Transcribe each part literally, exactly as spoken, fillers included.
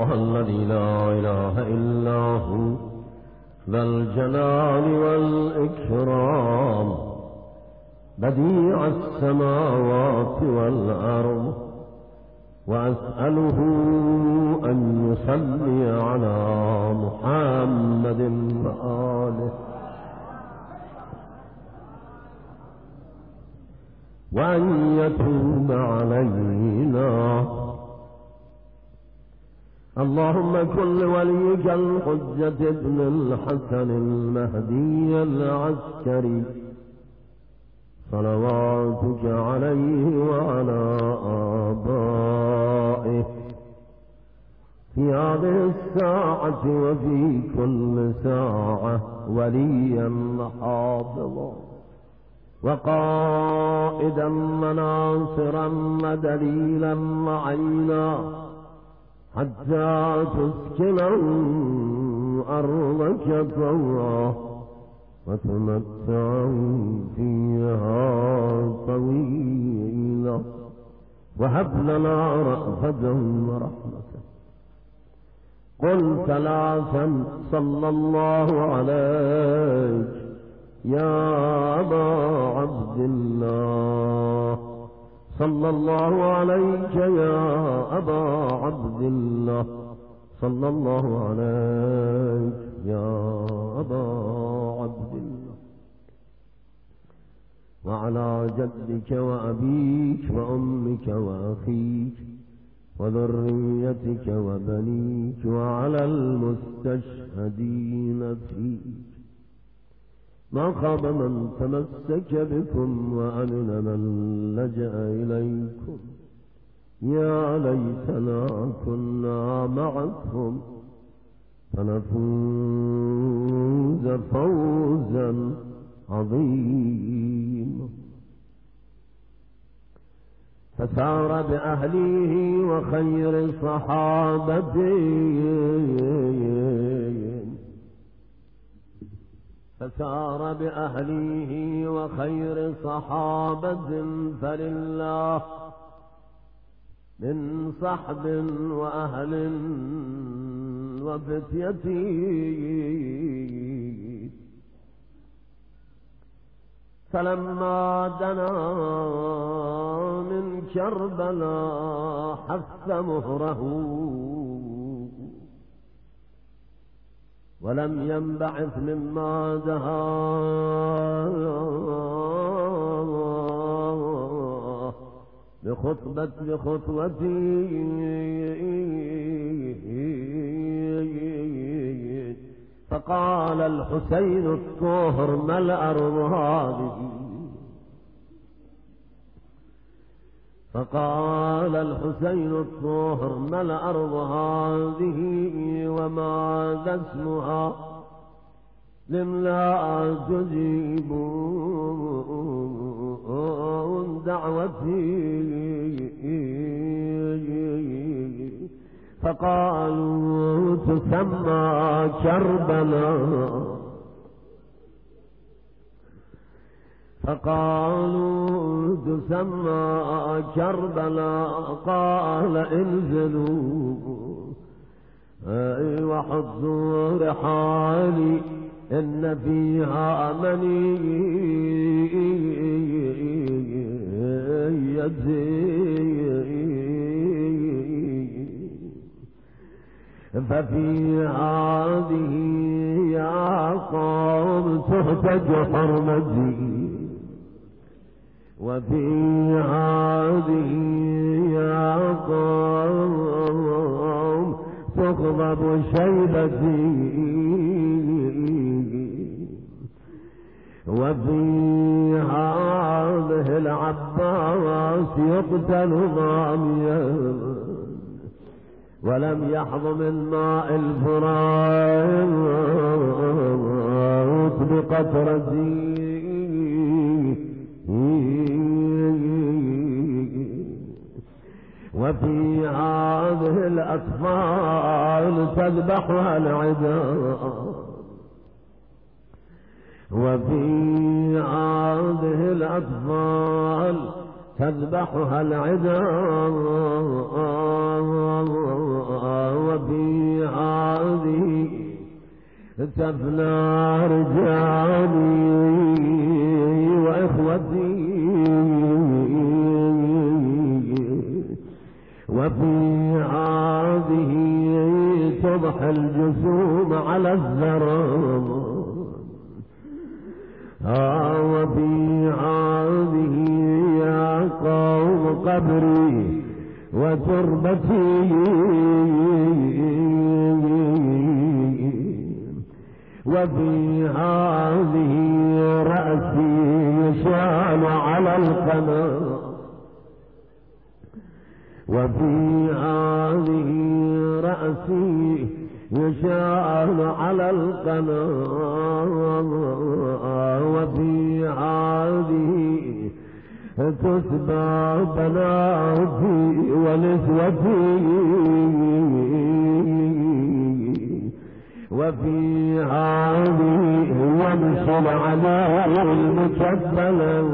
الذي لا إله إلا هو ذا الجلال والإكرام بديع السماوات والأرض، وأسأله أن يصلي على محمد وآله وأن يتوب علينا. اللهم كن لوليك الحجة ابن الحسن المهدي العسكري صلواتك عليه وعلى آبائه في هذه الساعة وفي كل ساعة وليا حافظا وقائدا مناصرا ودليلا معينا حتى تسكنوا أرضك طوعا وتمتعوا فيها طويلا، وهب لنا رأفة ورحمة. قل ثلاثا صلى الله عليك يا أبا عبد الله، صلى الله عليك يا أبا عبد الله، صلى الله عليك يا أبا عبد الله، وعلى جدك وأبيك وأمك وأخيك وذريتك وبنيك وعلى المستشهدين فيك. ما خاب من تمسك بكم وأمن من لجأ إليكم. يا ليتنا كنا معكم فنفوز فوزا عظيما. فسار بأهله وخير صحابته فسار بأهله وخير صحابة فلله من صحب وأهل وفتية. فلما دنا من كربلاء حث مهره ولم ينبعث مما دها بخطبة بخطوتي فقال الحسين الطهر ما الأرض هذه، فقال الحسين الطهر ما الأرض هذه وماذا اسمها، لم لا تجيبون دعوتي. فقالوا تسمى كربلاء، فقالوا تسمى كربلاء. قال انزلوا وحطوا رحالي إن فيها منيتي، ففي هذه يا قوم تهتج حرمتي، وفي هذه يا قوم تغضب شيبتي، وفي هذه العباس يقتل ضاميا ولم يحظ من ماء الفرات بقطرتي. وفي هذه الأطفال تذبحها العداء، وفي هذه الأطفال تذبحها العدا، وفي تفنى رجالي وإخوتي وفي هذه تضحى الجسوم على الزراب آه وفي هذه يا قوم قبري وتربتي وفي هذه رأسي يشال على القمر وفي هذه رأسي يشال على القمر وفي هذه تسبى بناتي ونسوتي وفي هذه يمشي العلاء المكبل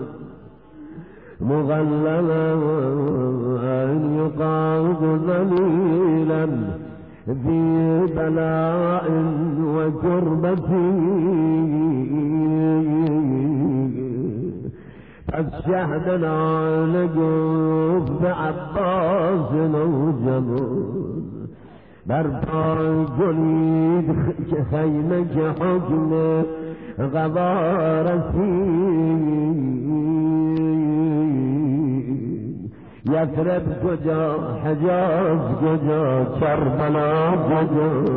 مغللا أن يقاض ذليلا في بلاء وكربة فالشهدنا لقوف بعباس وجمال برفع جليد خيمك حكم غبارتي يثرب كجا حجاز كجا كربلا كجا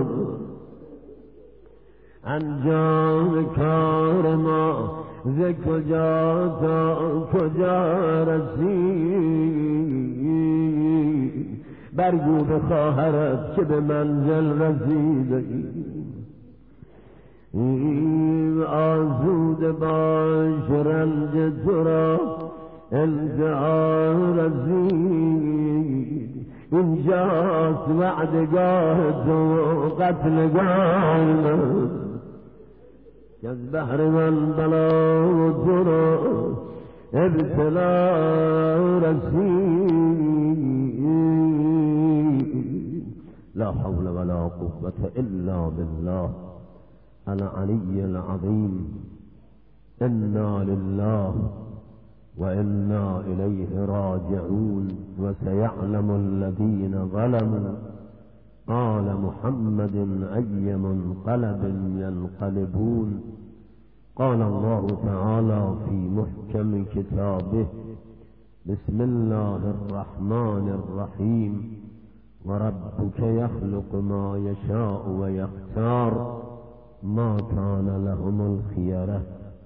انجام كارما ذي كجا تا كجا رسید برگو بخواهرت که به منزل رسیده ای آزود باش رنج تو را انتها رسید اینجاست وعدگاه تو قتلگاه من که از بحر من بلا تو را ابتلا رسید لا حول ولا قوة إلا بالله العلي العظيم إنا لله وإنا إليه راجعون وسيعلم الذين ظلموا قال محمد أي منقلب ينقلبون قال الله تعالى في محكم كتابه بسم الله الرحمن الرحيم وربك يخلق ما يشاء ويختار ما كان لهم الخيرة.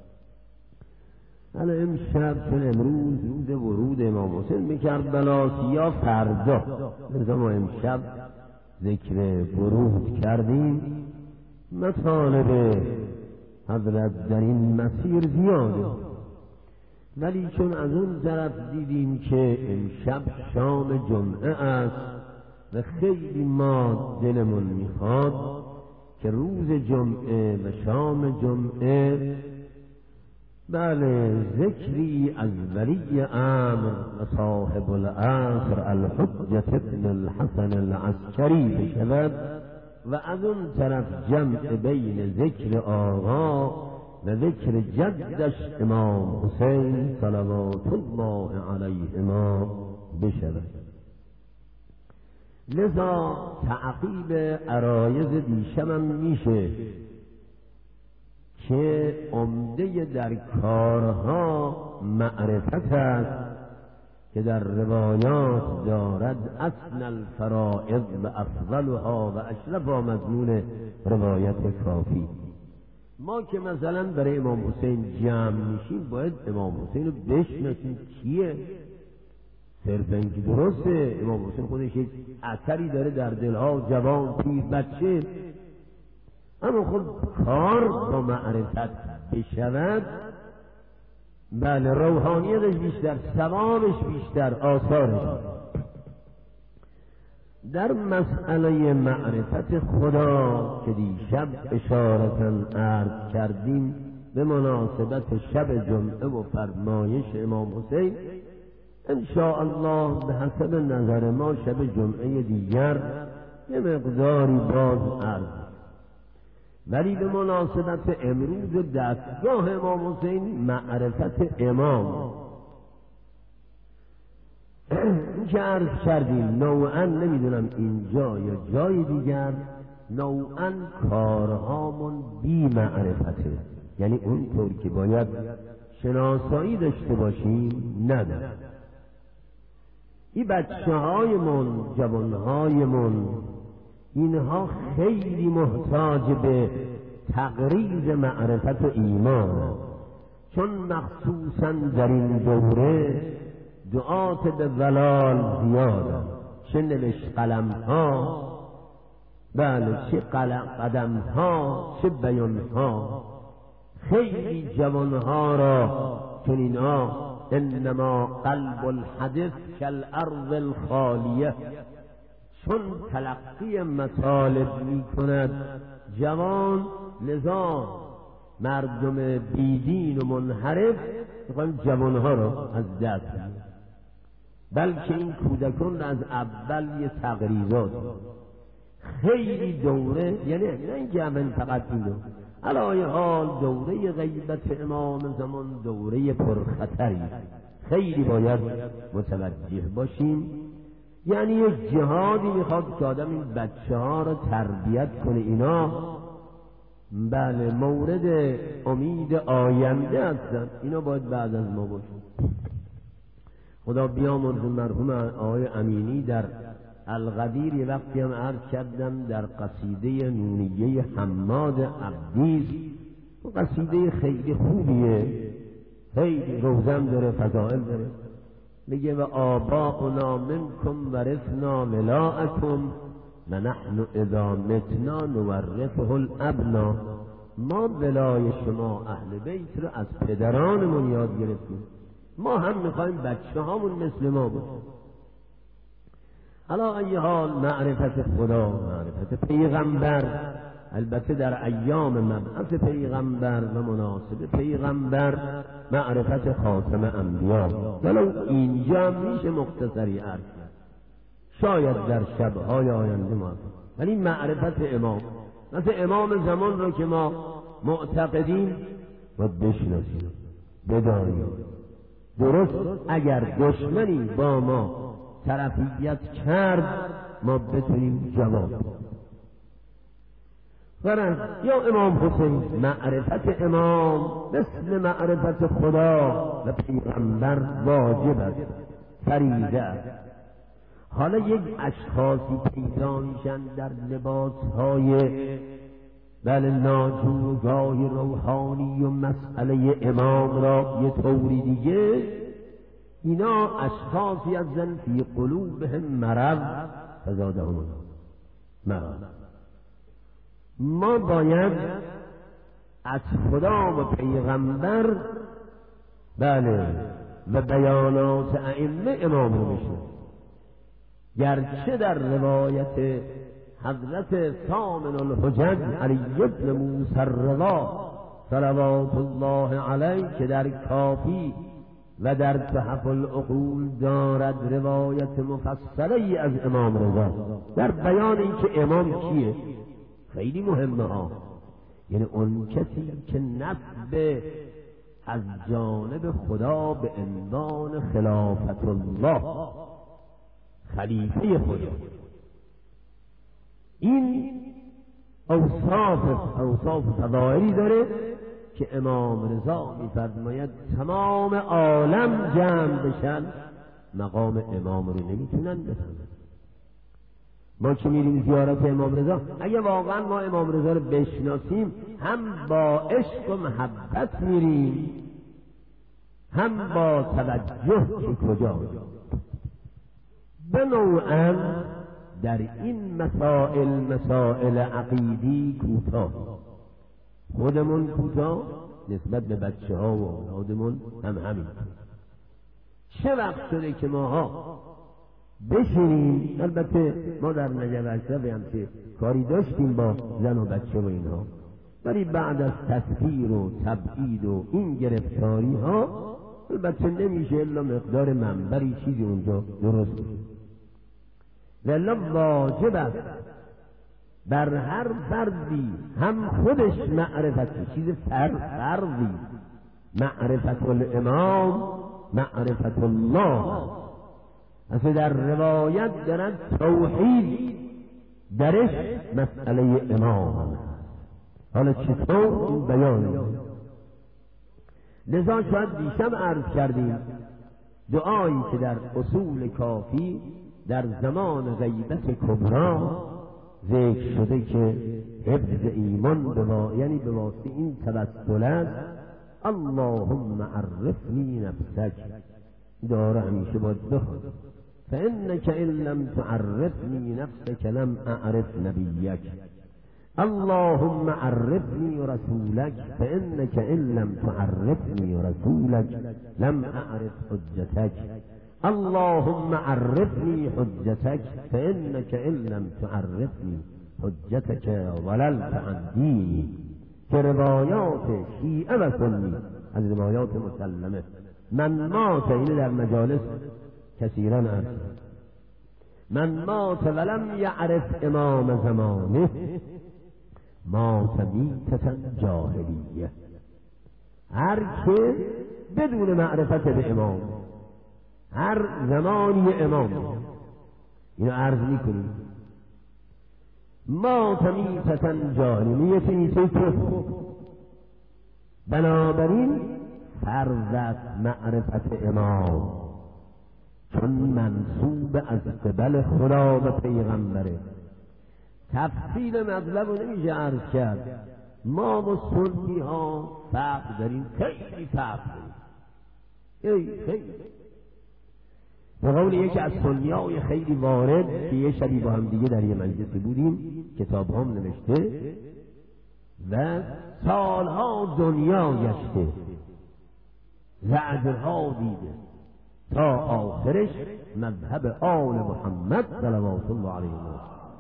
حالا امشب چون امروز روز ورود امام حسین به کربلا یا فردا لذا ما امشب ذکر ورود کردیم. مطالب حضرت در این مسیر زیاده، ولی چون از اون طرف دیدیم که امشب شام جمعه است و خیلی ما دلمون میخواد که روز جمعه و شام جمعه بله ذکری از ولی امر و صاحب العصر الحجة ابن الحسن العسکری بشود و از اون طرف جمع بین ذکر آقا و ذکر جدش امام حسین صلوات الله علیهما بشود. لذا تعقیب عرایض دیشبم میشه که عمده در کارها معرفت است که در روایات دارد اصل الفرائض و افضلها و اشرفها مضمون روایت کافی. ما که مثلا برای امام حسین جمع میشیم باید امام حسین رو بشناسیم کیه. صرف اینکه درسته امام حسین خودش یک اثری داره در دلها، جوان، پیر، بچه، اما خود کار با معرفت بشود بله روحانیتش بیشتر، ثوابش بیشتر، آثارش. در مسئله معرفت خدا که دیشب اشارتا عرض کردیم به مناسبت شب جمعه و فرمایش امام حسین، ان شاء الله به حسب نظر ما شب جمعه دیگر یه مقداری باز عرض. ولی به مناسبت امروز دستگاه امام حسین معرفت امام این که عرض کردیم نوعا نمیدونم اینجا یا جای دیگر نوعا کارهامون بی معرفته، یعنی اونطور که باید شناسایی داشته باشیم نداریم. این بچه هایمون جوان هایمون اینها خیلی محتاج به تقریض معرفت و ایمان، چون مخصوصا در این دوره دعات به ضلال زیاده، چه نوشت قلم ها بله چه قدم ها چه بیان ها خیلی جوان ها را، چون اینها انما قلب الحدث کالارض الخالیه، چون تلقی مطالب می کند جوان، لذا مردم بیدین و منحرف میخوایم جوانها را از دست بدیم، بلکه این کودکان را از اول یه تقریضات خیلی دوره، یعنی نه اینکه اول فقط این دوره، علای حال دوره غیبت امام زمان دوره پرخطری، خیلی باید متوجه باشیم. یعنی یک جهادی میخواد که آدم این بچه ها رو تربیت کنه، اینا بله مورد امید آینده هستن، اینا باید بعد از ما باشه. خدا بیامرز مرحوم آقای امینی در القدیر یه وقتی هم عرض کردم در قصیده نونیه حماد عبدیز، و قصیده خیلی خوبیه، خیلی روزم داره فضائل داره، میگه و آباؤنا منکم ورثنا ولاءکم و نحن اذا متنا نورثه الابنا، ما ولای شما اهل بیت رو از پدرانمون یاد گرفتیم، ما هم میخوایم بچه هامون مثل ما باشیم. علا ای حال معرفت خدا، معرفت پیغمبر، البته در ایام مبعث پیغمبر و مناسب پیغمبر معرفت خاتم انبیا، ولو اینجا میشه مختصری عرض کرد، شاید در شبهای آینده ما، ولی معرفت امام، مثل امام زمان رو که ما معتقدیم و بشناسیم بدانیم، درست اگر دشمنی با ما طرفیت کرد ما بتونیم جواب فرض. یا امام حسین معرفت امام مثل معرفت خدا و پیغمبر واجب است، فریضه است. حالا یک اشخاصی پیدا میشن در لباسهای بله ناجور و گاهی روحانی و مسئله امام را یه طوری دیگه، اینا اشخاصی هستند فی قلوبهم مرض فزادهم مرض. ما باید از خدا و پیغمبر بله و بیانات ائمه امام رو بشنویم، گرچه در روایت حضرت ثامن الحجج علی بن موسی الرضا صلوات الله علیه که در کافی و در تحف العقول دارد روایت مفصلی از امام رضا در بیان اینکه امام کیه، خیلی مهمه ها، یعنی اون کسی که نسب از جانب خدا به عنوان خلافت الله، خلیفه خدا، این اوصاف اوصاف فضائلی داره که امام رضا می‌فرماید تمام عالم جمع بشن مقام امام رو نمیتونن بفهمن. ما که میریم زیارت امام رضا، اگه واقعا ما امام رضا رو بشناسیم هم با عشق و محبت میریم، هم با توجه که کجا به نوعا در این مسائل مسائل عقیدی کوتاه، خودمون کوتاه نسبت به بچه ها و اولادمون هم همین. چه وقت شده که ماها بشینیم، البته ما در نجف اشرف هم که کاری داشتیم با زن و بچه و اینها، ولی بعد از تسخیر و تبعید و این گرفتاری ها البته نمیشه الا مقدار منبری چیزی اونجا درست بشه. ولی واجب است بر هر فردی هم خودش معرفت چیز فر فردی معرفت الامام معرفت الله. اصلا در روایت دارد توحید درش مسئله امام. حالا چطور این بیان؟ لذا شاید دیشب عرض کردیم دعایی که در اصول کافی در زمان غیبت کبرا ذکر شده که حفظ ایمان بوا... یعنی به واسطه این توسل است اللهم عرفنی نفسک. داره همیشه باید بخون فانک ان لم تعرفنی نفسک لم اعرف نبیک. اللهم عرفني رسولك فإنك إن لم تعرفني رسولك لم أعرف حجتك. اللهم عرفني حجتك فإنك إن لم تعرفني حجتك ضللت عن ديني. که روایات شیعه و سنی از روایات مسلمه من مات، اینه در مجالس کثیرا است، من مات ولم یعرف امام زمانه مات میتة جاهلیه. هر که بدون معرفت به امام هر زمانی امام، اینو عرض میکنیم، مات میتة جاهلیه، میت میته کفر. بنابراین فرض است معرفت امام، چون منصوب از قبل خدا و پیغمبره. تفصیل مطلب رو نمیشه عرض کرد. ما با سنی ها فرق داریم، خیلی فرق داریم، خیلی. به قول یکی از سنی های خیلی وارد که یه شبی با هم دیگه در یه مجلسی بودیم، کتاب هم نوشته و سالها دنیا گشته، زجرها دیده تا آخرش مذهب آل محمد صلوات الله علیه و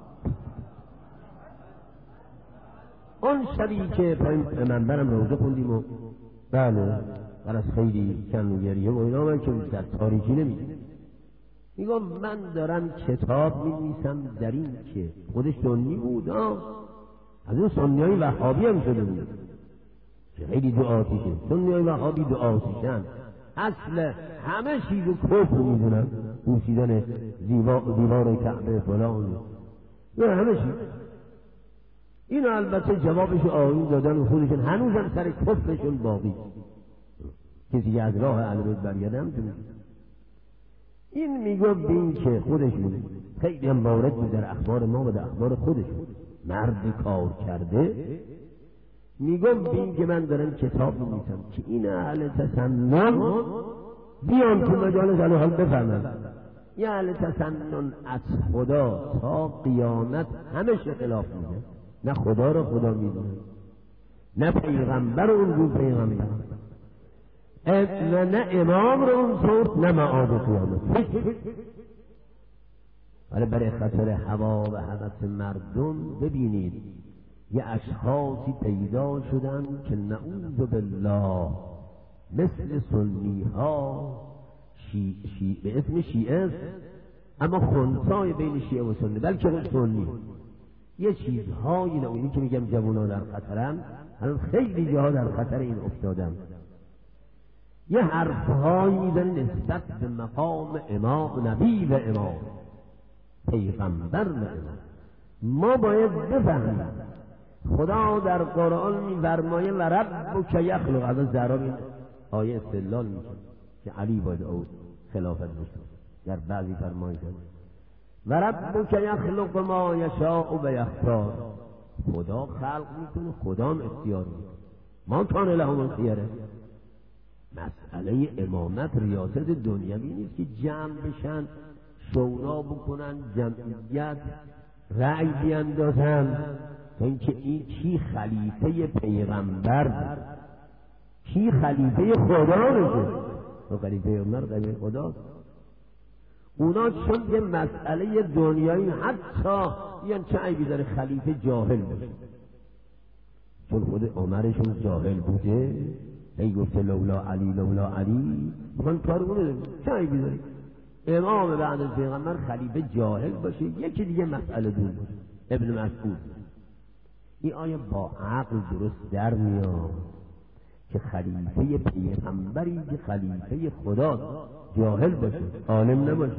اون شبی که پایین منبرم روزه خوندیم و بله بر از خیلی کم گریه و اینا، من که در تاریکی نمیدیم، میگم من دارم کتاب می‌نویسم در این که خودش سنی بود، آه از اون سنی های وهابی هم شده بود که خیلی دعاتیشه. سنی های وهابی دعاتیشن، اصل همه چیز و کفر میدونن، بوسیدن دیوار کعبه فلان و همه چیز. این البته جوابش آیین دادن و خودشون هنوزم سر کفرشون باقی. کسی که از راه اهل بیت برگردم تو این میگه به این که خودشون خیلی هم وارد بود در اخبار ما و در اخبار خودشون، مرد کار کرده، میگم به این که من دارم کتاب می‌نویسم که این اهل تسنن بیان تو مجالس الان حال بفهمن یه اهل تسنن از خدا تا قیامت همش خلاف میده، نه خدا رو خدا میدونه نه پیغمبر رو اون رو پیغمبر و نه امام رو اون طور نه معاد قیامت. ولی برای خاطر هوا و هوس مردم ببینید یه اشخاصی پیدا شدن که نعوذ بالله مثل سنی ها شی شی به اسم شیعه است، اما خنثای بین شیعه و سنی، بلکه اون سنی یه چیزهایی نوعی که میگم جوونا در خطرن، الان خیلی جاها در خطر این افتادن، یه حرفهایی میزنن نسبت به مقام امام نبی و امام پیغمبر و امام. ما باید بفهمیم خدا در قرآن می‌فرماید و ربک یخلق، از زرار این آیه استدلال میکنه که علی باید او خلافت بشه، در بعضی فرمایش و ربک یخلق ما یشاء و یختار، خدا خلق میکنه، خدا هم اختیار میکنه، ما کان لهم الخیره. مسئله امامت ریاست دنیوی نیست که جمع بشن شورا بکنن جمعیت رأی بیندازن تا اینکه این کی خلیفه پیغمبر کی خلیفه خدا بشه، تو خلیفه پیغمبر خلیفه خدا. اونا چون یه مسئله دنیایی حتی یعنی چه عیبی داره خلیفه جاهل بشه، چون خود عمرشون جاهل بوده، ای گفته لولا علی لولا علی، من کارونه چه عیبی داره امام بعد از پیغمبر خلیفه جاهل باشه، یکی دیگه مسئله دون باشه، ابن مسعود. این آیه با عقل درست در میاد که خلیفه پیغمبری که خلیفه خدا جاهل باشه، عالم نباشه،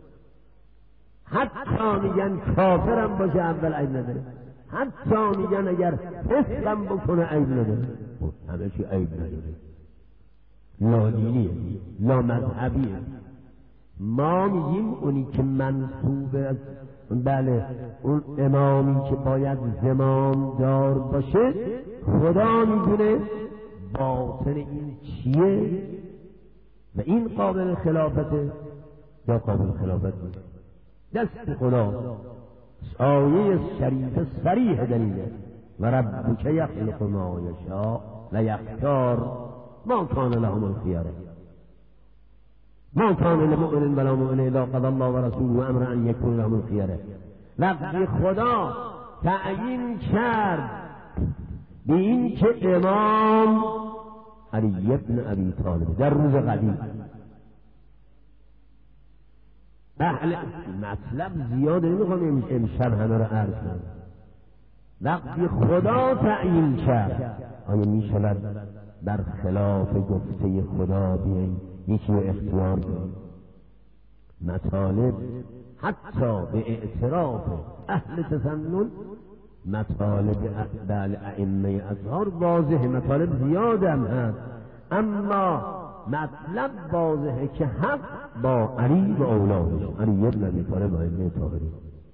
حتی میگن کافرم باشه اول عیب نداره، حتی میگن اگر فسقم بکنه عیب نداره، همه چی عیب نداره، لا دینیه، لا مذهبیه. ما میگیم اونی که منصوب از بله اون امامی که باید زمام دار باشه خدا میدونه باطن این چیه و این قابل خلافته یا قابل خلافت نیست. دست خدا آیه شریف صریح دلیله و ربک یخلق ما یشاء و یختار ما کان لهم الخیار ما کان لمؤمن ولا مؤمن اذا قضى الله ورسوله امرا ان یکون لهم الخیار. وقتی خدا تعیین کرد به این که امام علی ابن ابی طالب در روز قدیم، بله مطلب زیاده نمیخوام امشب همه رو عرض کنم. وقتی خدا تعیین کرد آیا میشود بر خلاف گفته خدا بیایی یکی رو اختیار کنیم؟ مطالب حتی به اعتراف اهل تسنن مطالب بل ائمه اطهار واضحه، مطالب زیاد هم هست، اما مطلب واضحه که حق با علی و اولادش، علی ابن ابی طالب و ائمه طاهرین.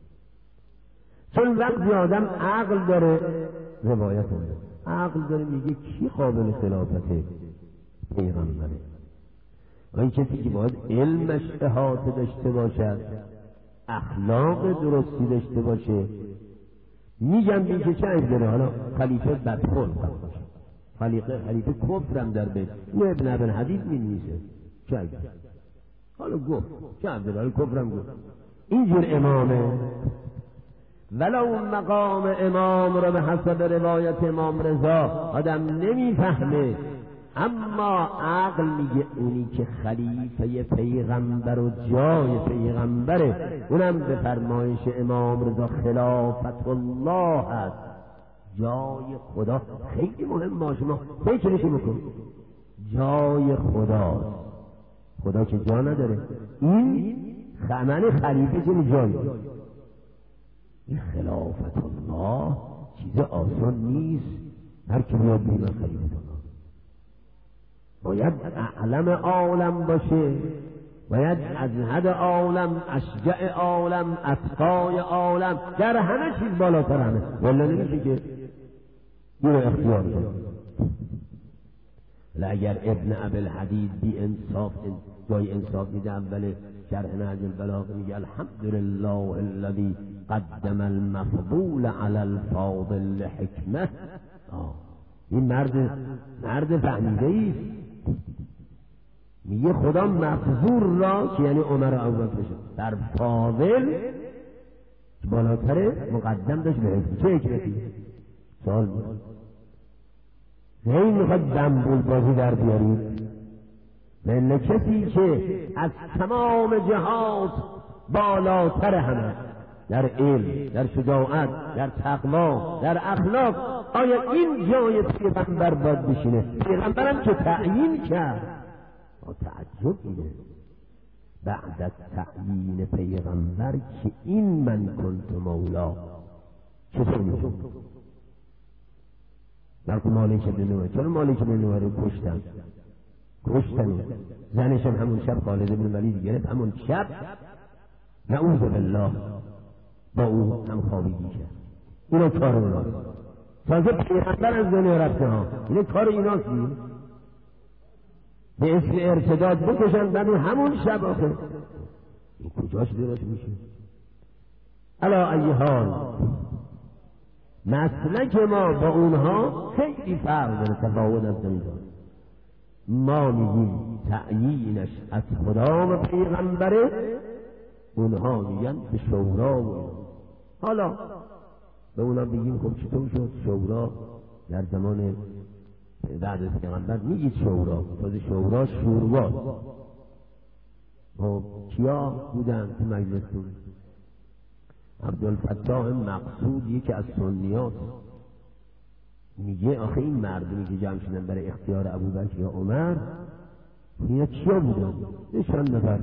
چون وقتی آدم عقل داره روایت هم عقل داره میگه کی قابل خلافته؟ پیغمبره. و این کسی که باید علمش احاطه داشته باشد، اخلاق درستی داشته باشه. میگم بین که چه عیب داره؟ حالا خلیفه بدخلق باشه، خلیفه خلیفه کفرم در بیت، این ابن ابن حدید می نیسه، چه عیب داره؟ حالا گفت چه عیب داره؟ حالا کفرم گفت اینجور امامه. ولو مقام امام را به حسب روایت امام رضا آدم نمیفهمه، اما عقل میگه اونی که خلیفه پیغمبر و جای پیغمبره، اونم به فرمایش امام رضا خلافت الله هست، جای خدا. خیلی مهم باشه، ما فکرش بکن، جای خدا، خدا که جا نداره، این خمن خلیفه که جای این خلافت الله چیز آسان نیست. هر که میاد بیم خلیفت الله باید اعلم عالم باشه، باید از حد عالم، اشجع عالم، اتقای عالم، در همه چیز بالاتر همه، ولی نمیشه که این رو اختیار کنه. اگر ابن ابی الحدید بی انصاف جای انصاف میده، اول شرح نهج البلاغه میگه الحمدلله الذی قدم المفضول علی الفاضل حکمه. این مرد مرد فهمیده است، میگه خدا مفضول را که یعنی عمر ابوبکر شد در فاضل بالاتره مقدم داشت به حکم. چه حکمتی؟ سوال میاد این میخواد دنبول بازی در بیارید. من کسی که از تمام جهات بالاتر همه در علم، در شجاعت، در تقوا، در اخلاق، آیا این جای پیغمبر باید بشینه؟ پیغمبرم که تعیین کرد. با تعجب اینه بعد از تعیین پیغمبر که این من کنت مولا چطور میشون؟ نرکو مالک ابن نوح، چرا مالک ابن نوح رو کشتن؟ کشتن زنشم همون شب خالد ابن ولید گرفت، همون شب نعوذ بالله با او هم خوابیدی کرد. اینا کار اوناست، تازه پیغمبر از دنیا رفته ها، اینه کار ایناست. به اسم ارتداد بکشن بعد همون شب آخر این کجاش درست میشه؟ علا ای حال مسلک ما با اونها خیلی فرق داره، تفاوت از داره. ما میگیم تعیینش از خدا و پیغمبره، اونها میگن به شورا و اینا. حالا به اونا بگیم خب چطور شد شورا در زمان بعد از پیغمبر؟ میگید شورا، تازه شورا شوروا. خب کیا بودن تو مجلستون؟ عبدالفتاح مقصود یکی از سنیات میگه آخه این مردمی که جمع شدن برای اختیار ابوبکر یا عمر اینا چیا بودن؟ نشان نفر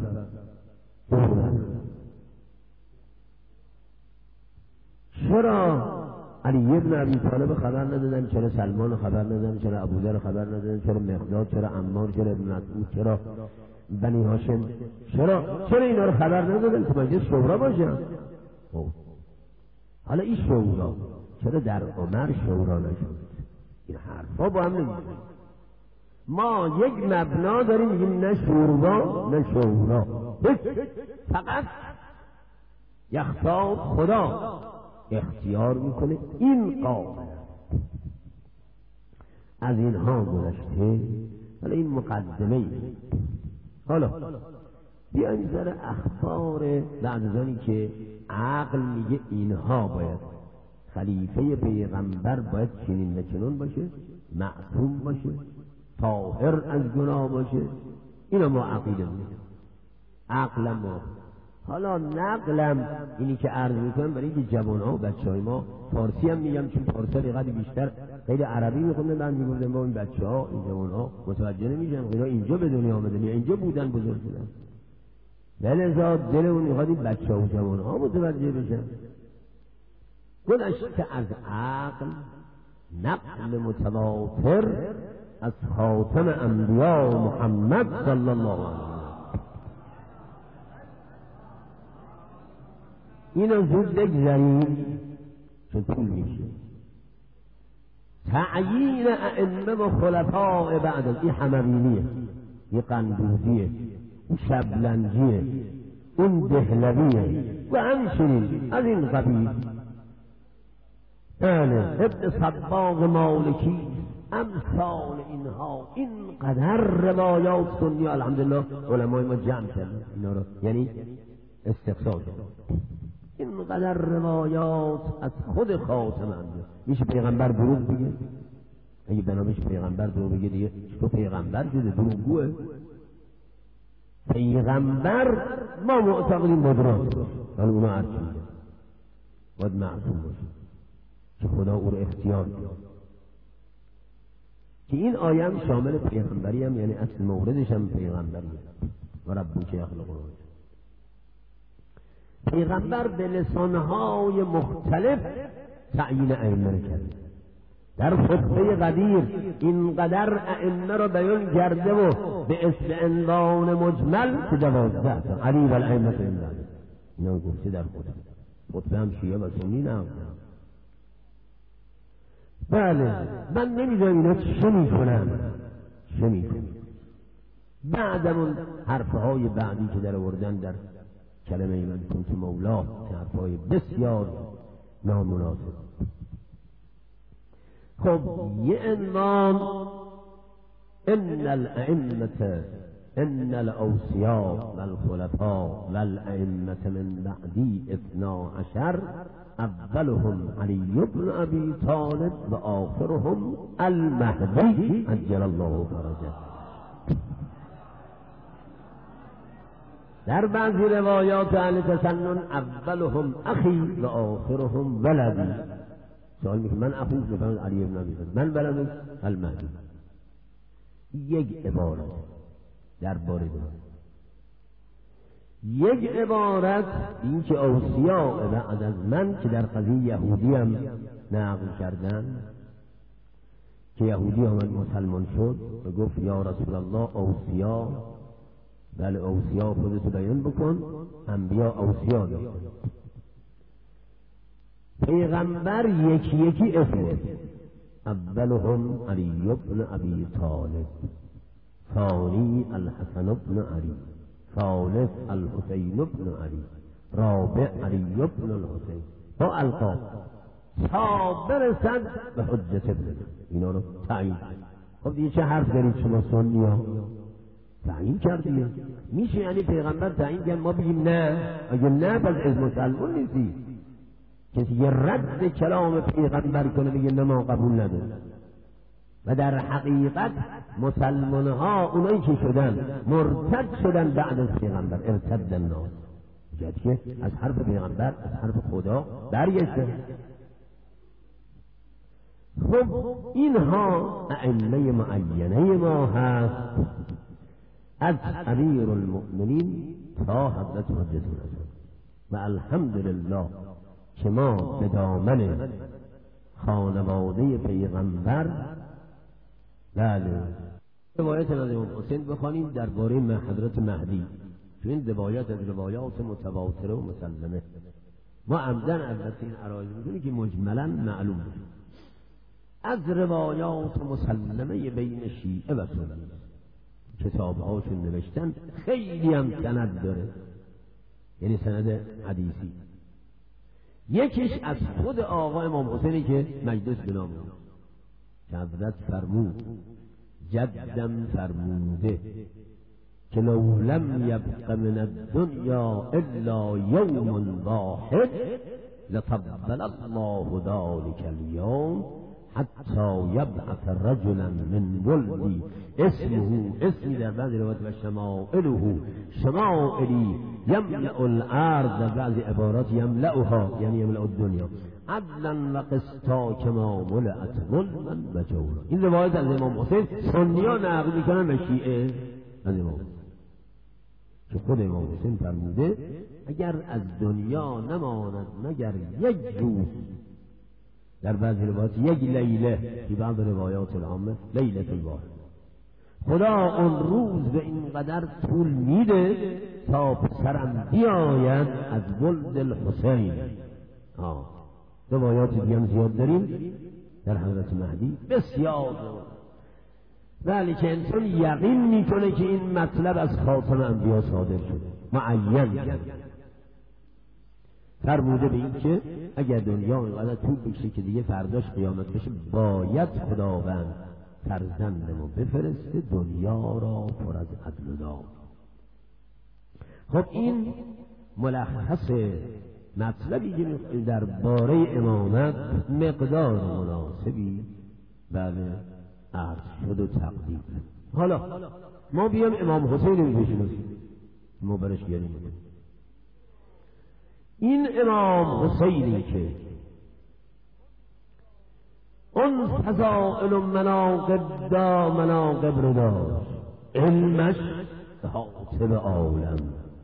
چرا علی ابن ابی طالب خبر ندادن؟ چرا سلمان خبر ندادن؟ چرا ابوذر خبر ندادن؟ چرا مقداد؟ چرا عمار؟ چرا ابن مسعود؟ چرا بنی هاشم؟ چرا چرا اینا رو خبر ندادن که مجلس شورا باشن؟ حالا این شورا چرا در عمر شورا نشد؟ این حرفا با هم نمیشه. ما یک مبنا داریم میگیم نه شورا نه شورا، فقط یختار خدا اختیار میکنه. این قابل از اینها گذشته. حالا این مقدمه ای. حالا بیایم سر اخبار بعضانی که عقل میگه اینها باید خلیفه پیغمبر باید چنین و چنون باشه، معصوم باشه، طاهر از گناه باشه. اینا ما عقیده میگه، عقلم ما. حالا نقلم اینی که عرض میکنم برای اینکه جوانها و بچه های ما، فارسی هم میگم چون فارسی رقدی بیشتر خیلی عربی میخوندن، من میگفتم با این بچه ها این جوانها متوجه نمیشن، اینا اینجا به دنیا آمدن، اینجا بودن بزرگ شدن، بلذا دل اون میخواد این بچه ها و جوانها متوجه بشن. گذشته از عقل نقل متواتر از خاتم انبیا محمد صلی الله علیه و اینو زود بگذاریم چون طول میشه. تعیین ائمه و خلفاء بعد از این حموینیه، این قندوزیه، این شبلنجیه، اون دهلویه و همچنین از این قبیل. بله ابن صباغ مالکی امثال اینها. این قدر روایات سنی الحمدلله علمای ما جمع کردن اینا رو، یعنی استقصا کردن. این قدر روایات از خود خاتم انبیا. میشه پیغمبر دروغ بگه؟ اگه بنامش پیغمبر دروغ بگه دیگه تو پیغمبر شده دروغگوه. پیغمبر ما معتقدیم مدرات، ولی اونا عرض میگه باید معصوم باشه که خدا او رو اختیار کرد. که این آیه هم شامل پیغمبری هم، یعنی اصل موردش هم پیغمبریه. و ربک یخلق ما یشاء. پیغمبر به لسانهای مختلف تعیین ائمه کرد. در خطبه قدیر اینقدر ائمه را بیان کرده و به اسم عنوان مجمل که دوازده علی و الائمه الا اینا گفته در خطبه. خطبه هم شیعه و سنی نه. بله من نمیدونم اینا چه میکنن چه میکنن بعد اون حرفهای بعدی که در آوردن در کلمه من کنت مولا، حرفهای بسیار نامناسب. خب یه عنوان ان الائمه ان الاوصیاء والخلفاء والائمه من بعدی اثنا عشر اولهم علی بن ابی طالب و آخرهم المهدی عجل الله فرجه. در بعضی روایات اهل تسنن اولهم اخی و آخرهم ولدی. سوال میکنه من اخوش بفرمایید علی بن ابی طالب، من ولدش المهدی. یک عبارت در باره دو. یک عبارت این که اوصیا بعد از من که در قضیه یهودی هم نقل کردن که یهودی آمد مسلمان شد و گفت یا رسول الله اوصیا. بله اوصیا خودتو بیان بکن، انبیا اوصیا داشتن. پیغمبر یکی یکی اسم اولهم علی بن ابی طالب، ثانی الحسن بن علی، ثالث الحسین بن علی، رابع علی بن الحسین با القاب تا برسد به حجت ابن. اینا رو تعیین. خب دیگه چه حرف دارید شما سنی ها؟ تعیین کردیه میشه، یعنی پیغمبر تعیین کرد ما بگیم نه؟ اگه نه پس از مسلمان نیستی. کسی یه رد کلام پیغمبر کنه بگه نه ما قبول نداریم. و در حقیقت مسلمان ها اونایی که شدن مرتد شدن بعد از پیغمبر، ارتد الناس، جهتی که از حرف پیغمبر، از حرف خدا برگشته. خب اینها ائمه معینه ما هست، از امیر المؤمنین تا حضرت حجت الاسلام، و الحمدلله که ما به دامن خانواده پیغمبر بله روایت از امام حسین بخوانیم درباره حضرت مهدی، چون این روایت از روایات متواتره و مسلمه. ما عمدن از این عرایض میکنیم که مجملا معلوم بشه. از روایات مسلمه بین شیعه و سنی کتابهاشون نوشتن، خیلی هم سند داره، یعنی سند حدیثی. یکیش از خود آقا امام حسینی که مجلس بنام که حضرت فرمود، جدم فرموده که لو لم یبق من الدنیا الا یوم واحد لطبل الله ذلك اليوم حتی یبعث رجلا من ولدی اسمه، اسمی در بعض روایات و شمائله، شمائلی یملأ الارض، در بعض عبارات یملأها یعنی یملأ الدنیا، عدلا و قسطا کما ملأت ظلما و جورا. این روایت از امام حسین سنی‌ها نقل میکنن به شیعه از امام حسین، که خود امام حسین فرموده اگر از دنیا نماند مگر یک روز، در بعضی روایات یک لیله، در بعض روایات العامه لیله الواحد، خدا اون روز به این قدر طول میده تا پسرم بیاید از ولد الحسین. آه روایات دیگه هم زیاد داریم در حضرت مهدی بسیار، ولی که انسان یقین میکنه که این مطلب از خاتم انبیا صادر شده، معین فرموده به این که اگر دنیا اینقدر طول بکشه که دیگه فرداش قیامت بشه، باید خداوند فرزندمو بفرسته دنیا را پر از عدل و داد. خب این ملخص مطلبی که در باره امامت مقدار مناسبی بله عرض شد و تقدیم. حالا ما بیام امام حسین رو بشناسیم، ما برش گریم. این امام حسینی که اون فضائل و مناقب دا مناقب رو داشت، علمش حاطب عالم.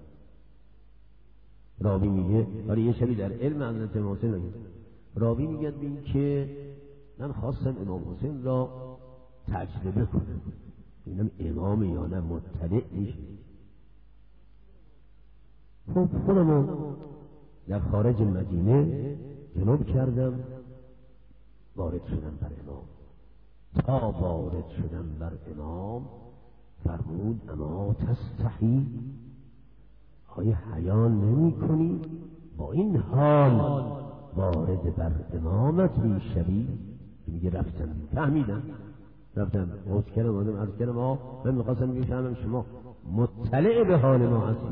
راوی میگه ولی یه شبی در علم حضرت امام حسین نگه، راوی میگه بین که من خواستم امام حسین را تجربه کنم، اینم امام یا نه مطلع نیست. خب خودمو در خارج مدینه جنوب کردم، وارد شدم بر امام. تا وارد شدم بر امام فرمود اما تستحی، آیا حیا نمی کنی با این حال وارد بر امامت می شوی؟ میگه رفتم فهمیدم، رفتم عوض کردم آدم عرض کردم آه من میخواستم بفهمم شما مطلع به حال ما هستی.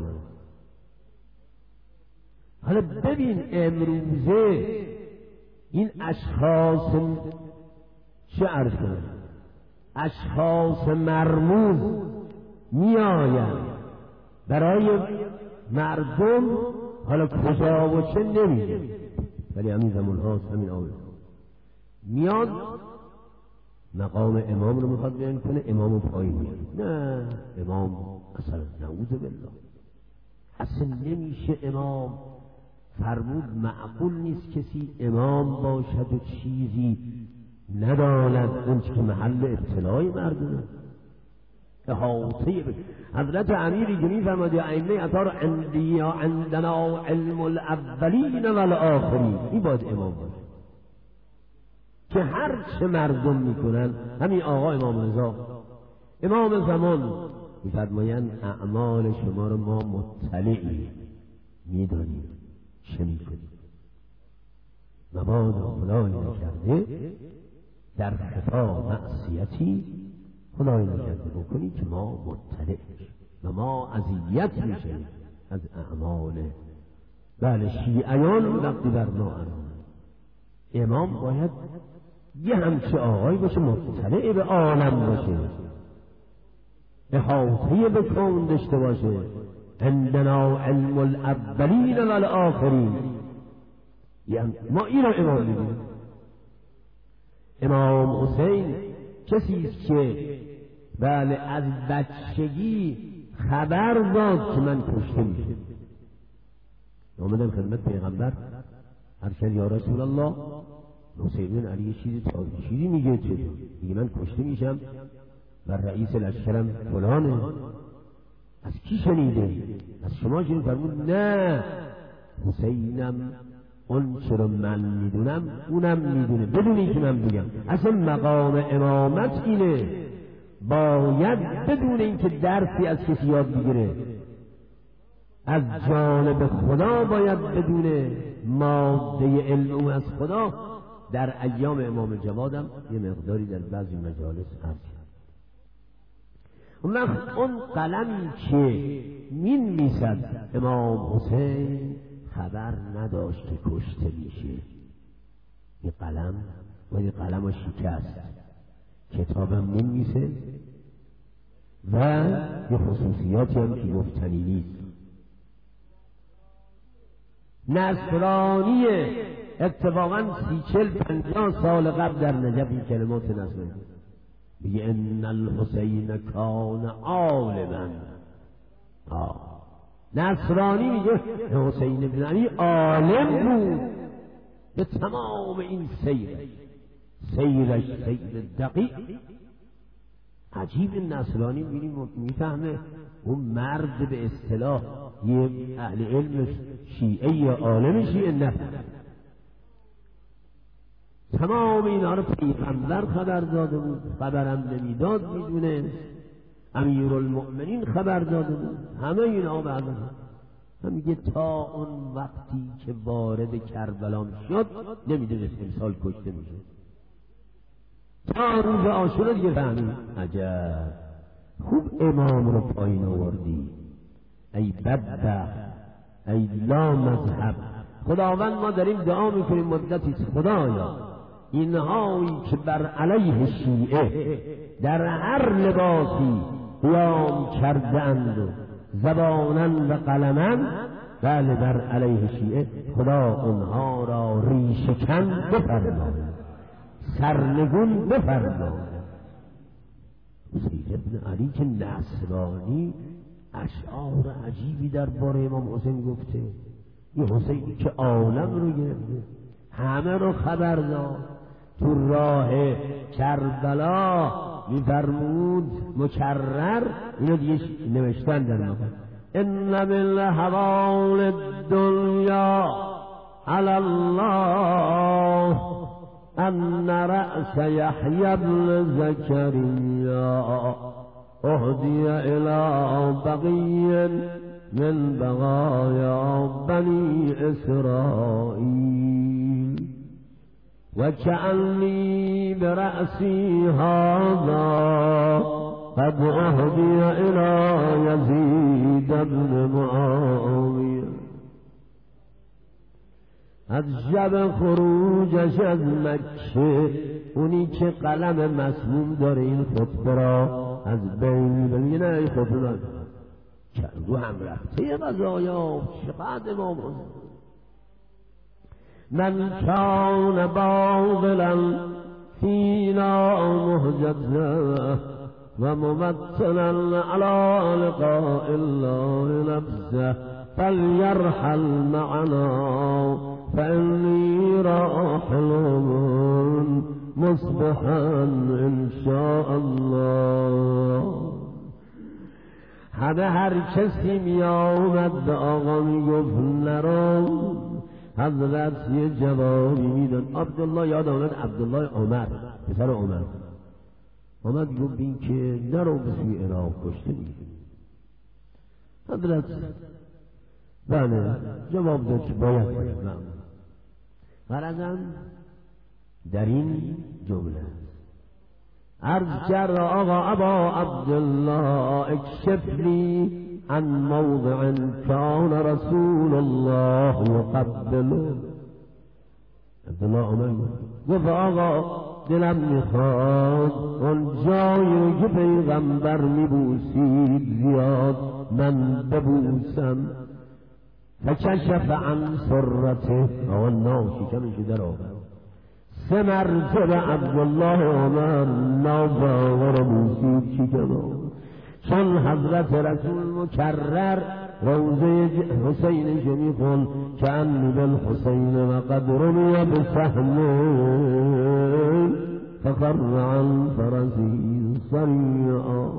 حالا ببین امروزه این اشخاص چه عرض کنم، اشخاص مرموز می آید برای مردم، حالا کجا و چه نمیگه، ولی همین زمان هاست، همین آوه میاد مقام امام رو میخواد بیان کنه، امام پایین میاد. نه امام اصلا نعوذ بالله اصلا نمیشه امام. فرمود معقول نیست کسی امام باشد و چیزی نداند اون که محل ابتلای مردمه. احاطه حضرت امیری که میفرماد یا ائمه اثار عندیا عندنا علم الاولین والآخرین، این باید امام باشه که هر چه مردم میکنن. همین آقا امام رضا امام زمان میفرمایند اعمال شما رو ما مطلعیم، میدانیم چه میکنیم، مبادا خدای نکرده در خفا معصیتی خدای نکرده بکنی که ما مطلع و ما اذیت میشیم از اعمال. بله شیعیان وقتی بر ما امام باید یه همچه آقای باشه، مطلع به عالم باشه، احاطه به کون داشته باشه، عندنا علم الاولین و الاخرین. یعنی ما این رو امام میدونیم. امام حسین کسی است که بله از بچگی خبر داد که من کشته میشم. آمدم خدمت پیغمبر هر کس یا رسول الله حسین علی یه چیزی چیزی میگه چه میگه من کشته میشم و رئیس لشکرم فلانه. از کی شنیده؟ از شما شنیده؟ فرمود نه، حسینم اون چرا من میدونم اونم میدونه بدونی که من بگم. اصلا مقام امامت اینه، باید بدون اینکه درسی از کسی یاد بگیره، از جانب خدا باید بدونه، ماده علم او از خدا. در ایام امام جوادم یه مقداری در بعضی مجالس عرض اون وقت اون قلمی که مین میسد امام حسین خبر نداشت که کشته میشه. این قلم و این قلم رو شکست، کتابم مین میسه و یه خصوصیاتی هم که گفتنی نیست. نصرانیه اتفاقا سی چل پنجاه سال قبل در نجف این کلمات نصرانی میگه ان الحسین کان عالما. نصرانی میگه حسین بن علی عالم بود به تمام این سیر سیرش سیر دقیق. عجیب نصرانی میفهمه اون مرد به اصطلاح یه اهل علم شیعه یا عالم شیعه نفهمه. تمام اینا رو پیغمبر خبر داده بود، خبرم نمیداد میدونه، امیرالمؤمنین خبر داده بود، همه اینا بعد هم میگه تا اون وقتی که وارد کربلا شد نمیدونست امسال کشته میشه. تا روز عاشورا دیگه فهمید. عجب خوب امام رو پایین آوردی ای بدبخت، ای لا مذهب. خداوند ما داریم دعا میکنیم مدتی خدایا اینهایی که بر علیه شیعه در هر لباسی قیام کردند و زبانن و قلمن، بله بر علیه شیعه خدا اونها را ریشه‌کن بفرماید، سرنگون بفرماید. حسین ابن علی که نصرانی اشعار عجیبی درباره امام حسین گفته. این حسینی که عالم رو گرفته، همه رو خبر داد. تو راه کربلا میفرمود مکرر، اینو دیگه نوشتن در مقام ان من هوال الدنیا علی الله ان رأس یحیی بن زکریا اهدی الی بقی من بقایا بنی اسرائیل وكأني برأسي هذا قد أهدي إلى يزيد بن معاوية. از شب خروجش از مکه، اونی که قلم مسموم داره این خطبه را از بین ببینه، ای خطبه رو هم رفته قضایا چقدر امام حسین. من كان باطلا فينا مهجزا وممثلا على لقاء الله نفسه فليرحل معنا فإني راحل مصبحا إن شاء الله. همه هر کسی می آمد به آقا می گفت نرو. حضرت یه جوابی میدن. عبدالله یاد آمد، عبدالله عمر پسر عمر آمد گفت این که نرو به سوی عراق کشته میشه. حضرت بله جواب داد که باید برم. غرضم در این جمله عرض کرد آقا ابا عبدالله اکشف لی عن موضع كان رسول الله يقبله. عبدالله آمد گفت آقا دلم میخواد اون جایی که پیغمبر میبوسید زیاد من ببوسم. فکشف عن سرته، آقا ناشکمش در آورد. سه مرتبه عبدالله عمر ناباور بوسید شکم. چون حضرت رسول مکرر روزه حسین جمی کن که انی بالحسین و قد رمی بسهم فخر عن فرسی سریعا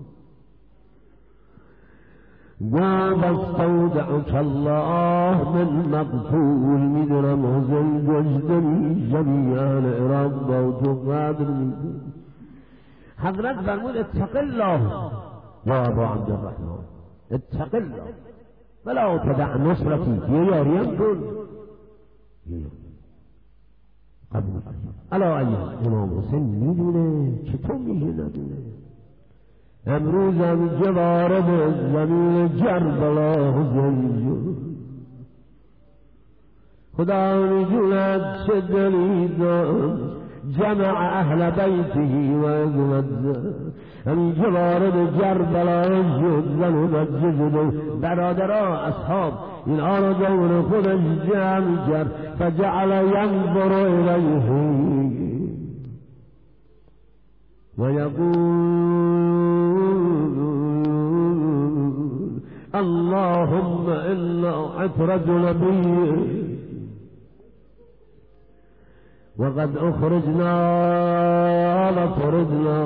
گفت استودعک الله من مقتول. میدونم حسین گشتنی جمیعان عراق با تو قدر میدون. حضرت فرمود اتق الله یا ابا عبدالرحمن، اتق الله ولا تدع نصرتی، یه یاریم کن قبول. الا ایه امام حسین میدونه چطور میشه ندونه. امروز هم که وارد زمین کربلا حسین شد، خدا میدوند چه دلی داشت جمع اهل بیته و ازمد. همین که وارد کربلا شد زن و بچه شد و برادرها اصحاب اینها را دور خودش جمع کرد. فجعل ینظر الیه و یقول اللهم انا عطرة نبیه وقد اخرجنا لطردنا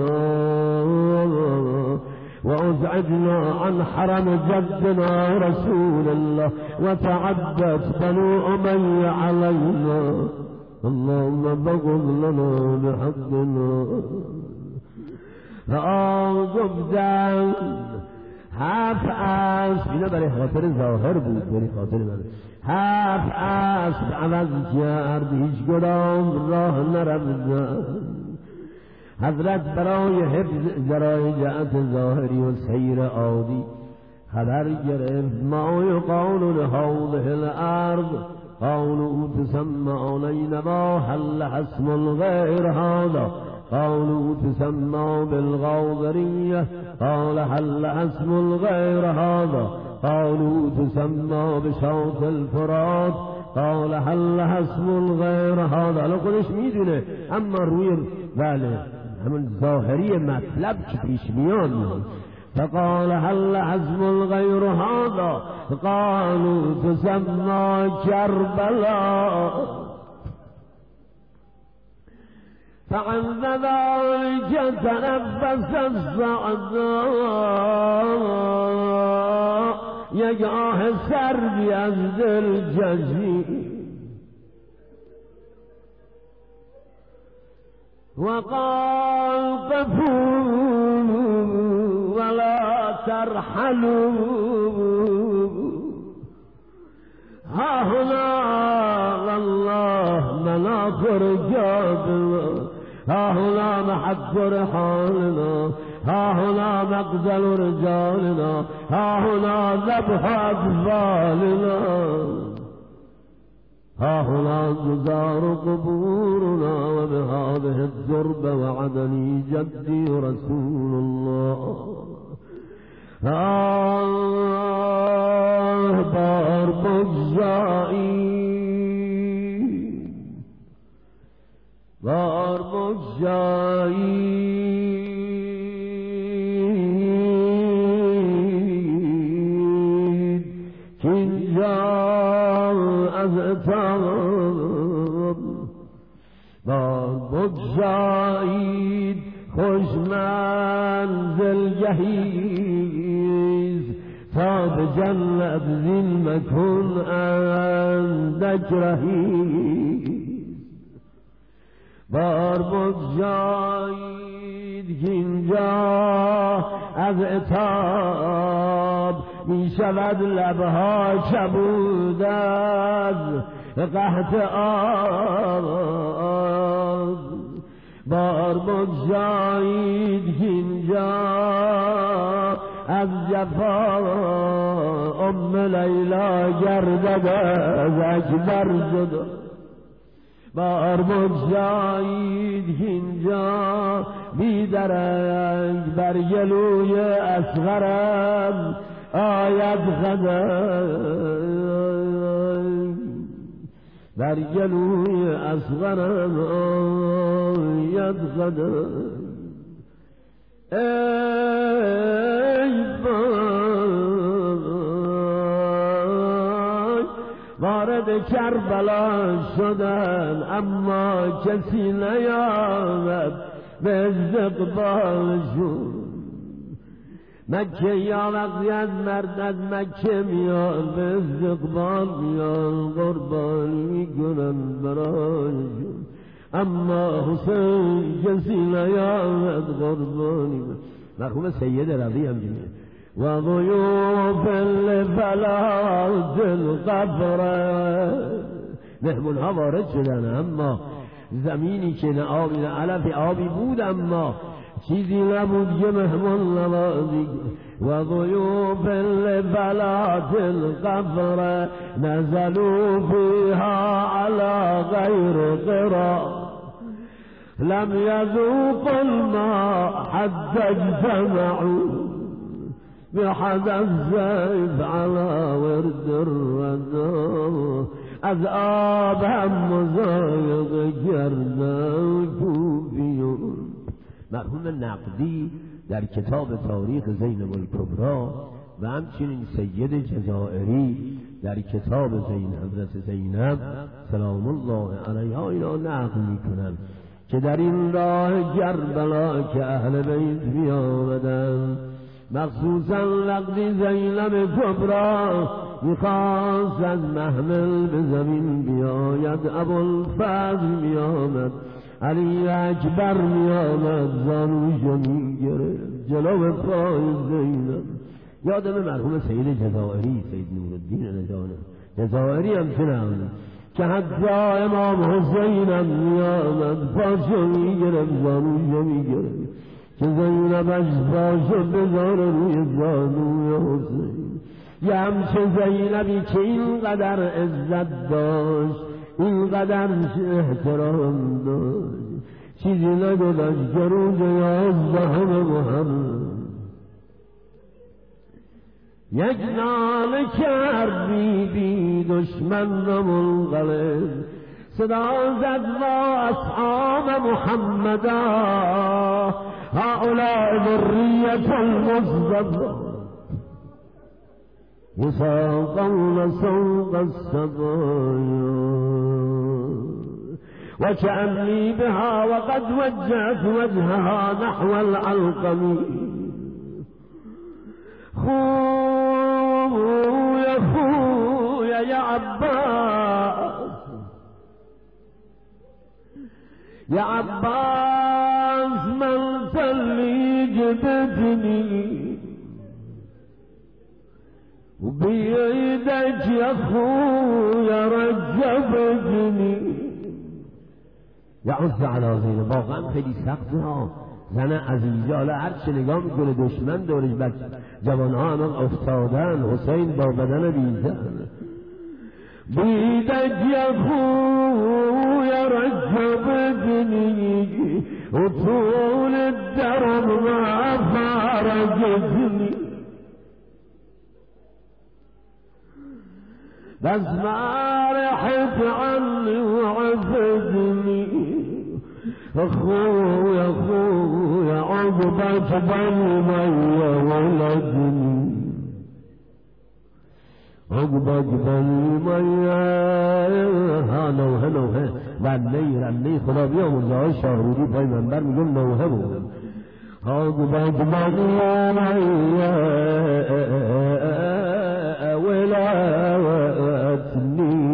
وازعجنا عن حرم جدنا رسول الله وتعدت بنو امية علينا اللهم بغض لنا بحقنا. گفتن هفت اسب، اینا برای خاطر ظاهر بود، برای خاطر من هفت اسب عوض کرد، هیچ کدام راه نرفتن. حضرت برای حفظ ذرایع ظاهری و سیر عادی خبر گرفت ما یقال لهذه الارض قالوا تسمى علينا هل اسم الغير هذا قالوا تسمى بالغاضرية قال هل اسم الغير هذا قالوا تسمى بشوط الفرات قال هل اسم الغير هذا. الان خودش میدونه اما روی بله همون ظاهری مطلب که پیش میاد. فقال هل اسم الغير هذا قالوا تسمى كربلاء فعند ذلك تنفس الصعداء یک آه سردی از دل جزید وقال قفوا ولا ترحلوا ها هنا الله مناخر جابنا ها هنا محك رحالنا ها هنا مقتل رجالنا ها هنا ذبح أطفالنا ها هنا جزار قبورنا وبهذه الدرب وعدني جدي رسول الله. آه بار بگشایید بار بگشایید که اینجا از اتاب بار بگشایید خوش منزل گهیز تا به جنت زین مکن اندک رهیز بار بگشایید که اینجا از عتاب می شود لبها کبود از قحط آب بار بگشایید که اینجا از جفا ام لیلا گردد از اکبر جدا بار بگشایید اینجا بیدرنگ بر گلوی اصغرم آید قدم، بر گلوی اصغرم آید قدم. ای بای وارد کربلا شدن اما کسی نیامد به استقبالشون. مکه یا وقتی از مرد از مکه میان به استقبال میان قربانی میکنن برایشون، اما حسین کسی نیامد قربانی. مرحوم سید رضی هم دیگه و ضیوف لفلات القبر، مهمون ها وارد شدن اما زمینی که نه آبی نه علف آبی بود اما چیزی نبود که مهمون نوازی. و ضیوف لفلات القبر نزلوا فيها على غير قرار لم يذوقوا الماء حتى اجتمعوا بحذا الزيف على ورد الردى. از آب هم مزایق کردن کوفیون. مرحوم نقدی در کتاب تاریخ زینب الکبری و همچنین سید جزائری در کتاب زین حضرت زینب سلام الله علیها اینا نقل میکنن که در این راه کربلا که اهل بیت بیامدن، مخصوصا نقدی زینب کبری میخواست از محمل به زمین بیاید، ابوالفضل میامد، علی اکبر میامد، زانوشو میگرفت جلو پای زینب. یادم مرحوم سید جزائری، سید نورالدین نجانه جزائری هم چنان که حتی امام حسینم میامد پاشو میگرفت زانوشو میگرفت که زینبش پاشو بذاره روی زانوی حسین. یه همچه زینبی که اینقدر عزت داشت، اینقدر احترام داشت، چیزی نگذاشت که روز یازدهم محرم یک ناله کرد بی بی دشمن را منقلب، صدا زد با اصحاب محمدا هؤلاء ذریة المصطفى يساقون سوق السبايا وكأني بها وقد وجهت وجهها نحو العلقم. خويا خويا يا عباس يا عباس من اللي جبتني وبيدك يا خويا رجبتني. یا عز علی زینب واقعا خیلی سخته ها. زن عزیزه حالا هر چه نگاه میکنه دشمن دورش، بچه جوانها هم افتادن، حسین با بدن بیزن. بیدک یا خویا رجبتنی و طول الدرب ما فارجتنی بس ما رحت عني وعزتني. اخويا اخويا عقبك بالمية ولدني، عقبك بالمية ها نوه نوه رنی رنی خدا بیا مزاهای شاهرودی پای منبر میگم نوه بود. عقبك بالمية ولدني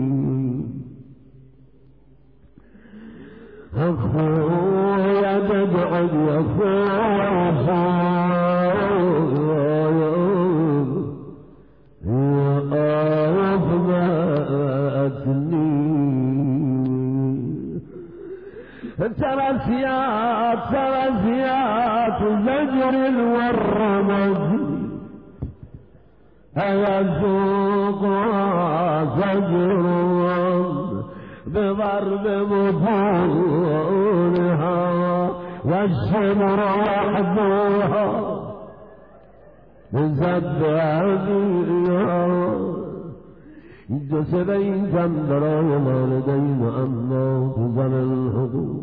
أخويا تبعد يا أخويا يا أفضلتني. ترسيات ترسيات زجر والرمز أيسوق زجر ببر بمطونها والشمر وحدها بزد عبیها دو سبین کم برای والدین اما بزن الحقوق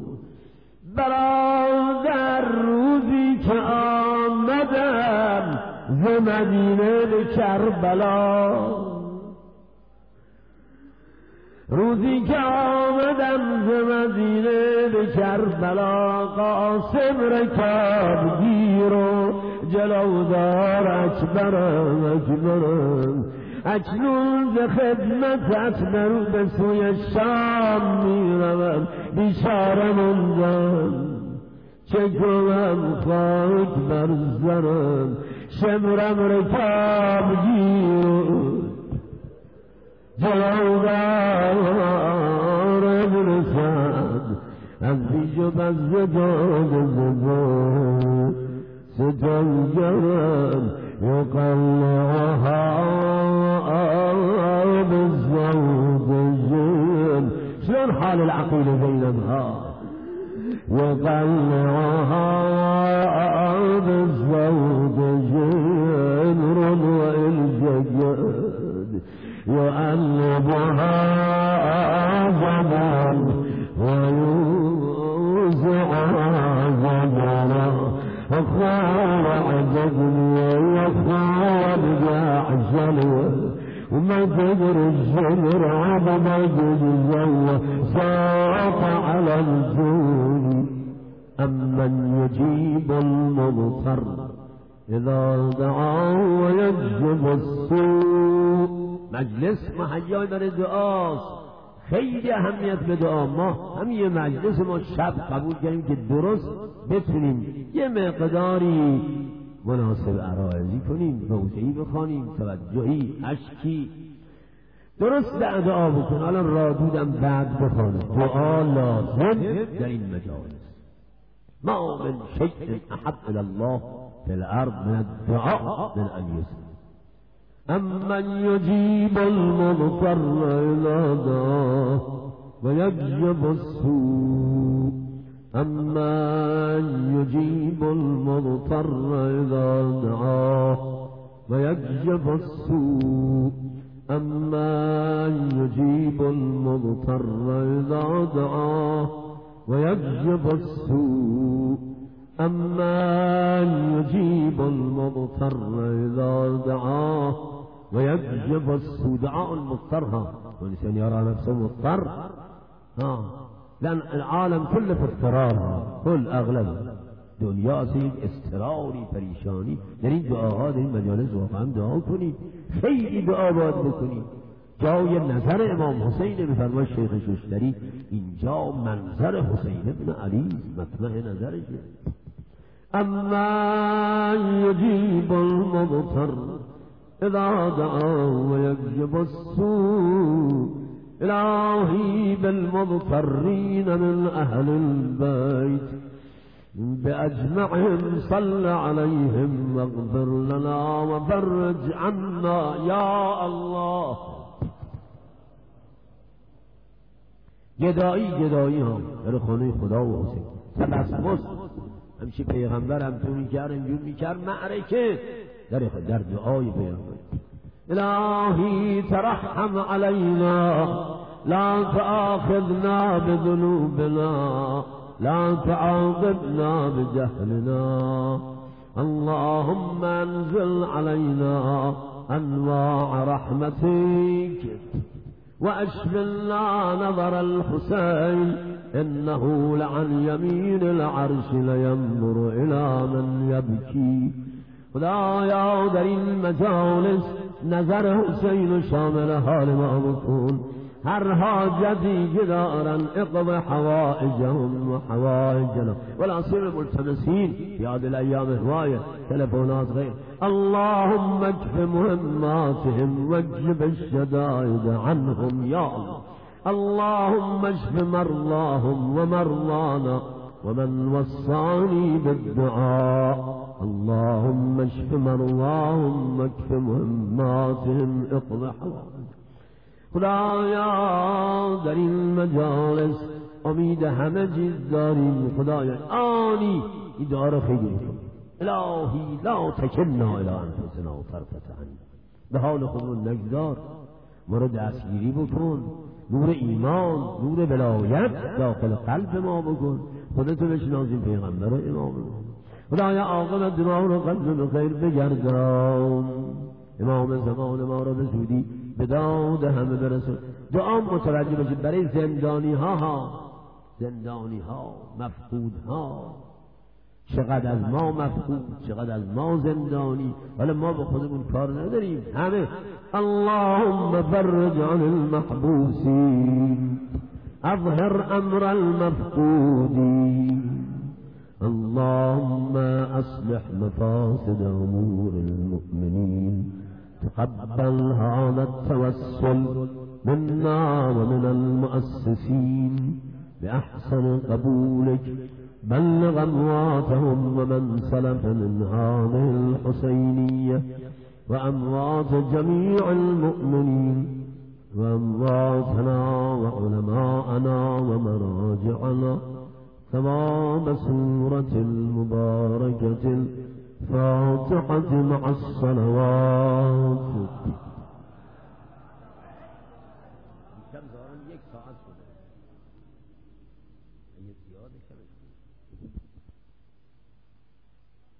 برادر روزی که آمدم ز مدینه به کربلا روزی که آمدم ز مدینه به کربلا قاسم رکاب گیر و جلودار اکبرم اکبرم اکنون ز خدمتت برو به سوی شام میروم بیچاره موندم چه کنم خاک بر زرم شمرم رکاب گیر جلودار برسد از بیج و بز داد زبان ستنگرم یقلعها بالزوجين شلون حال العقيل بينها يقلعها بالزوجين والجيد يؤلبها زمان ويوزعها زمانا وخال عجبني وخال بعجلي وما قدر الجمر عبما جزوه ساق على الجود أمن يجيب المضطر إذا دعاه ويجب السوء مجلس محیای برای دعاست خیلی اهمیت به دعا ما هم یه مجلس ما شب قبول کردیم که درست بتونیم یه مقداری مناسب عرائزی کنیم روزهی بخوانیم توجهی اشکی درست دعا بکن. الان رادودم بعد بخوانم دعا لازم در این مجالس ما من شیء احب الى الله في الارض من الدعاء من ان يسمع امن يجيب المضطر اذا دعاه ويجب السوء أمن يجيب المضطر إذا دعاه ويكشف السوء أمن يجيب المضطر إذا دعاه ويكشف السوء أمن يجيب المضطر إذا دعاه ويكشف السوء دعاء المضطر ها والإنسان يرى نفسه مضطر ها لأن العالم كله في اضطرار كل أغلب دنیا سید استراری پریشانی در این دعاها در این مجالس واقعا دعا کنید خیلی دعا باید بکنید جای نظر امام حسین بفرمای شیخ ششتری اینجا منظر حسین ابن علی مطمع نظرشه اما یجیب المضطر اذا دعا و یکشف السوء الهی بالمضطرین من اهل البيت بأجمعهم صل عليهم واغفر لنا وفرج عنا يا الله. گدایی گدایی ها در خانه خدا و حسین تبسمس همچی پیغمبر هم تو میکرد اینجور میکرد معرکه در در دعای پیغمبر الهی ترحم علینا لا تآخذنا بذنوبنا لا تعاقبنا بجهلنا اللهم انزل علينا انواع رحمتك واشملنا نظر الحسين انه لعن يمين العرش لينظر الى من يبكي. خدایا در این مجالس نظر حسین شامل حال ما بکن هر حاجتی که دارن اقض حوائجهم و حوائجنا والعصير الملتمسين في هذه الايام هوايه تلفونات غير اللهم اكف مهماتهم واجلب الشدائد عنهم يا الله اللهم اشف مرضاهم ومرضانا ومن وصاني بالدعاء اللهم اشف مرضاهم واكف مهماتهم اقض حوائجهم خدایا در این مجالس امید همه چیز داریم، خدایا آنی این دعا خیلی بکن. الهی لا تکلنا الی انفسنا طرفة عین، به حال خودمون نگذار، ما رو دستگیری بکن، نور ایمان، نور ولایت داخل قلب ما بکن، خودتو بشناسیم، پیغمبر رو امام بکن. خدایا عاقبت ما رو قلب به خیر بگردان، امام زمان ما رو به زودی به داد همه برسون. دعا متوجه باشید برای زندانی ها ها زندانی ها مفقود ها، چقدر از ما مفقود، چقدر از ما زندانی، ولی ما به خودمون کار نداریم همه. اللهم فرج عن المحبوسین، اظهر امر المفقودین، اللهم اصلح مفاسد امور المؤمنین، تقبل هذا التوسل منا ومن المؤسسين بأحسن قبولك، بلغ أمواتهم ومن سلف من هذه الحسينية وأموات جميع المؤمنين وأمواتنا وعلماءنا ومراجعنا ثواب سورة المباركة الفاتحة مع الصلوات. کم زارن یک ساعت شده، اگه زیاده کمش